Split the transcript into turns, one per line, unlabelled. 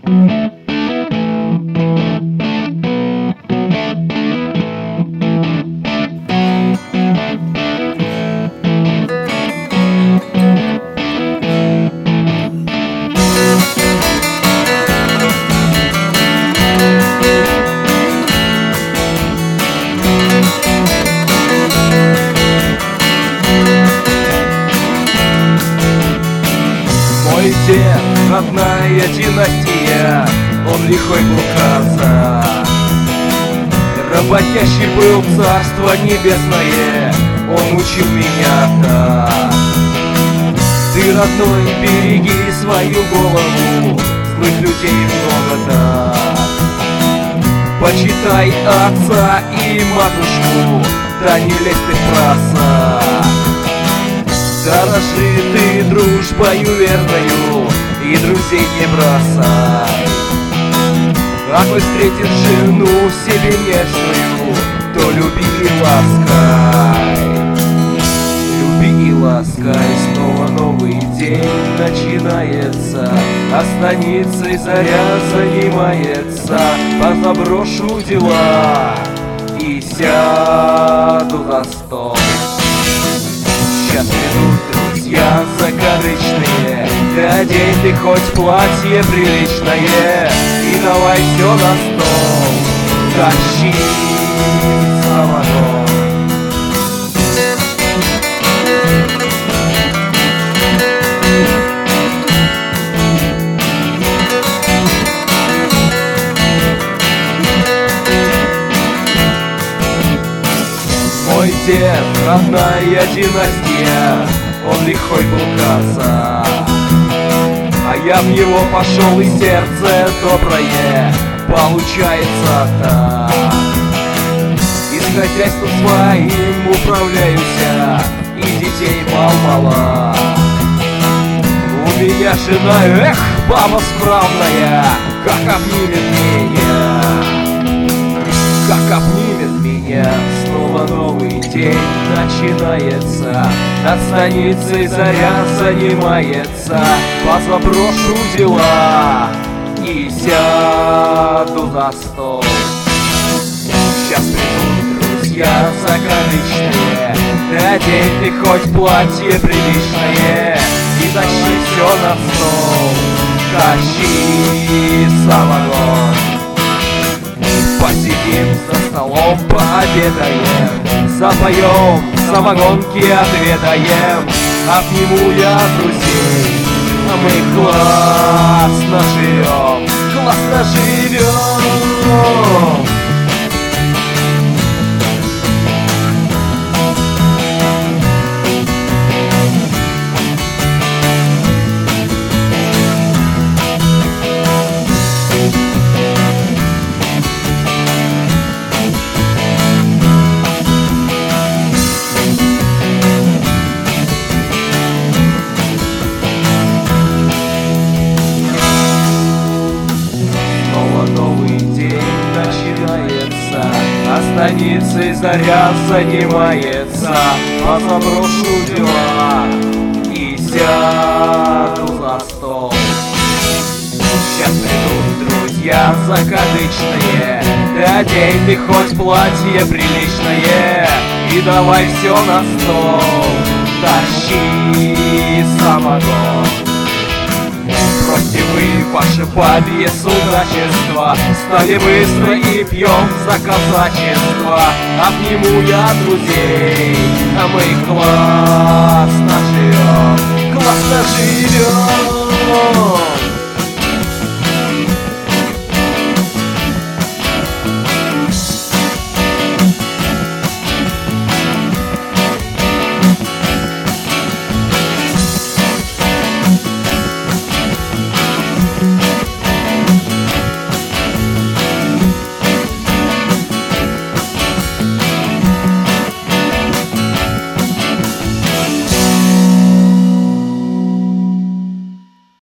Мой дед, родная династия, он лихой был казак. Работящий был, царство небесное, он учил меня так. Ты, родной, береги свою голову, злых людей много так. Почитай отца и матушку, да не лезь ты в просак. Дорожи ты дружбою верною и друзей не бросай. А коль встретишь жену себе нежную, то люби и ласкай. Люби и ласкай, снова новый день начинается, а станицей заря занимается. Позаброшу дела и сяду за стол. Сейчас придут друзья закадычные, ты одень ты хоть платье приличное, и давай все на стол, тащи самогон. Мой дед, родная династия, он лихой был казак. А я в него пошел, и сердце доброе получается так. И с хозяйством своим управляюся, и детей мало-мало. У меня жена, эх, баба справная, как обнимет меня, как обнимет меня. Снова новый день начинается, над станицей заря занимается. Позаброшу дела и сяду за стол. Сейчас придут друзья закадычные, ты одень ты хоть платье приличное, и тащи все на стол, тащи самогон. Посидим за столом, пообедаем, запоем, самогонки отведаем. Обниму я друзей, а мы классно живем, классно живем. А станицей заря занимается. Позаброшу дела и сяду за стол. Сейчас придут друзья закадычные, ты одень ты хоть платье приличное, и давай все на стол, тащи самогон. Бросьте вы ваше бабье судачество, стали быстро и пьем за казачество. Обниму я друзей, а мы класс.